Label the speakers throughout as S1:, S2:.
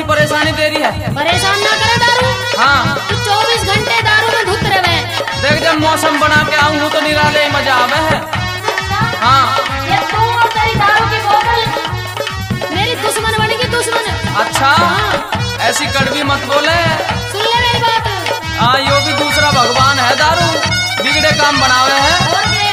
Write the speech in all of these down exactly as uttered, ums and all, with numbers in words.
S1: सी परेशानी दे रही है।
S2: परेशान ना करे दारू।
S1: हाँ
S2: तू चौबीस घंटे दारू में धुत रहे।
S1: देख जब मौसम बना के आऊँ तो निराले मजा आवे है। हाँ
S2: ये तू और तेरी दारू की बोतल मेरी दुश्मन बनेगी दुश्मन।
S1: अच्छा
S2: हाँ।
S1: ऐसी कड़वी मत बोले।
S2: सुन ले मेरी बात।
S1: हाँ यो भी दूसरा भगवान है दारू, बिगड़े काम बनावे है।
S2: और के?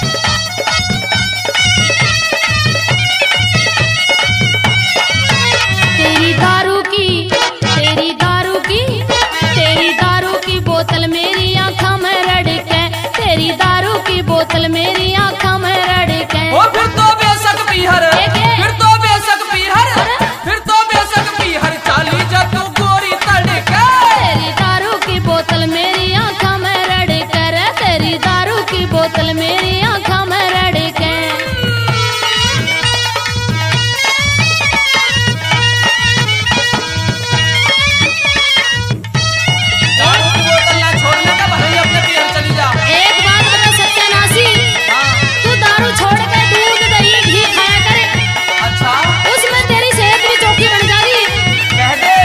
S2: तेरी दारू की तेरी दारू की तेरी दारू की बोतल मेरी आँखों में रड़के। तेरी दारू की बोतल मेरी आँखों में रड़के।
S1: ओ फिर तो बेशक पीहर, फिर तो बेशक पीहर, फिर तो बेशक पीहर चाली जा तू गोरी तड़के।
S2: तेरी दारू की बोतल मेरी आँखों में रड़के रे। तेरी दारू की बोतल मेरी आँखों में रड़के।
S1: दारू की बोतल ना छोड़ने का भाई अपने पीहर चली जा।
S2: एक बात बता सत्यानाशी, तू दारू छोड़ के दूध दही घी खाया करे।
S1: अच्छा
S2: उसमें तेरी सेहत भी चौकी बन जाएगी।
S1: कह दे।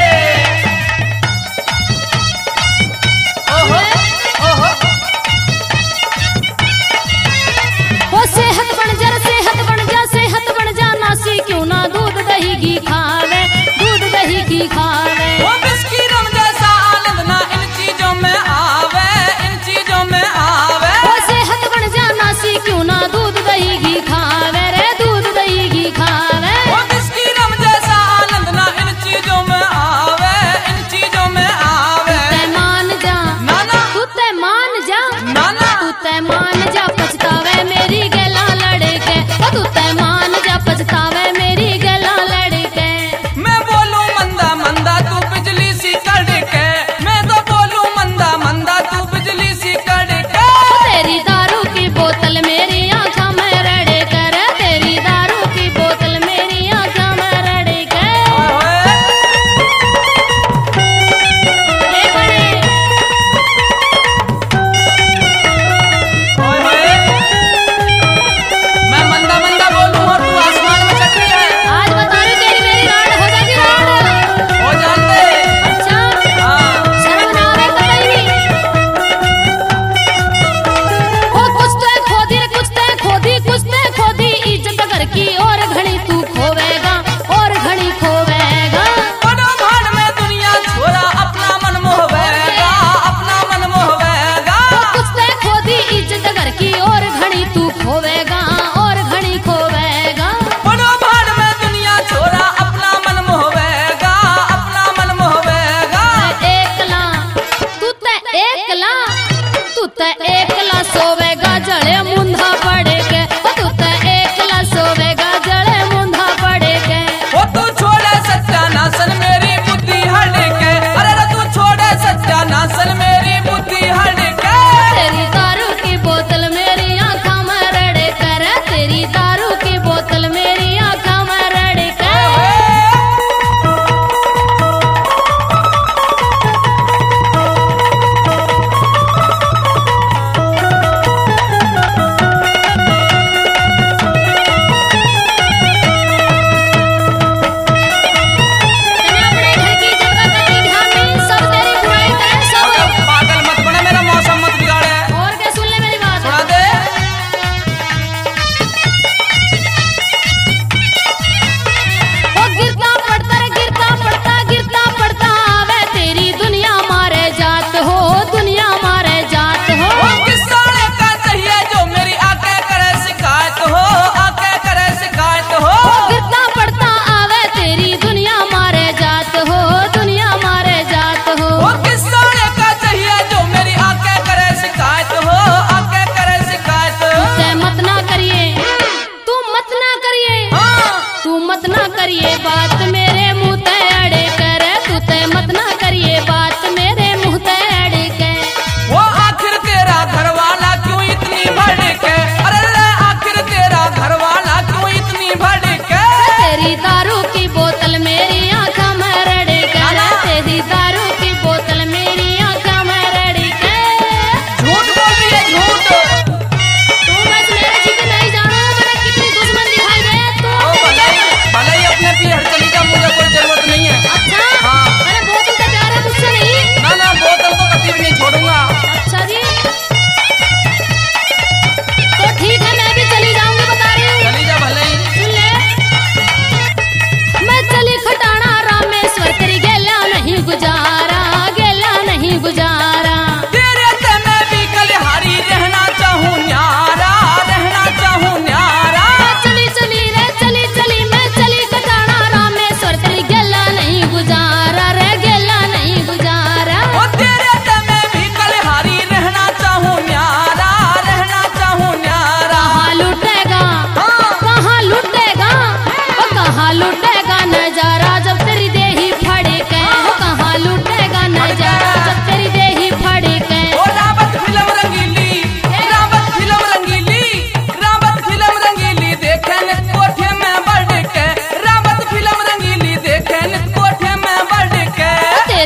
S1: ओहो ओहो
S2: वो सेहत बन जा सेहत बन जा सेहत बन जा नासी क्यों ना दूध दही घी खावे। दूध दही घी खावे।
S1: वो बिस्की रम जैसा आनंद ना इन चीजों में आवे, इन चीजों में आवे।
S2: वो सेहत बन जा नासी क्यों ना दूध दही घी खावे रे। दूध दही घी खावे।
S1: वो बिस्की रम जैसा आनंद ना इन चीजों में आवे, इन चीजों में आवे।
S2: तू मान जा
S1: नाना
S2: तू ते मान जा
S1: नाना
S2: तू ते मान जा पछतावे मेरी गला लड़के। ओ तू ते मान जा पछतावे मेरी गला लड़के।
S1: मैं बोलूं मंदा मंदा तू बिजली सी कड़के। मैं तो बोलूं मंदा मंदा तू बिजली सी कड़के।
S2: तेरी दारू की बोतल मेरी आँखों में रड़के रे। तेरी दारू की बोतल मेरी आँखों में रड़के।
S1: ओए
S2: ले बड़े
S1: ओए ओए मैं मंदा मंदा बोलूं और तू आसमान में चढ़ रही है।
S2: आज बता रही तेरी मेरी राड हो जाएगी राड।
S1: हो जानते
S2: अच्छा
S1: हाँ
S2: शर्म ना आवे कतई नहीं। ओ कुछ ते खोदी कुछ ते खोदी कुछ ते खोदी इज्जत घर की और घड़ी तू खोवेगा और घड़ी खोवेगा।
S1: बड़ो भाड़ में दुनिया छोरा अपना मन मोहवेगा, अपना मन मोहवेगा।
S2: कुछ ते खोदी इज्जत घर की और घड़ी तू खोवेगा और घड़ी खोवेगा।
S1: बड़ो भाड़ में दुनिया छोरा अपना मन मोहवेगा, अपना मन मोहवेगा।
S2: एकला तू ते एकला तू ते एकला सोवेगा जड़े मुंधा पड़े के। ओ तू ते एकला सोवेगा जड़े मुंधा पड़े के।
S1: वो तू छोड़े सत्यानाशन मेरी बुद्धि हड़के। अरे रे तू छोड़े सत्यानाशन मेरी बुद्धि हड़के।
S2: तेरी दारू की बोतल मेरी आँखों में रड़के रे। तेरी दारू की बोतल मेरी आँखों में रड़के।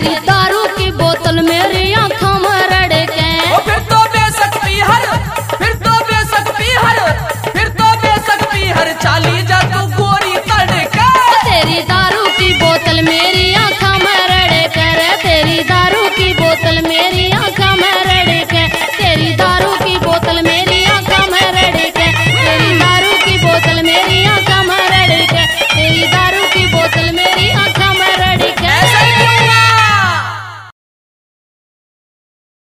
S2: तेरी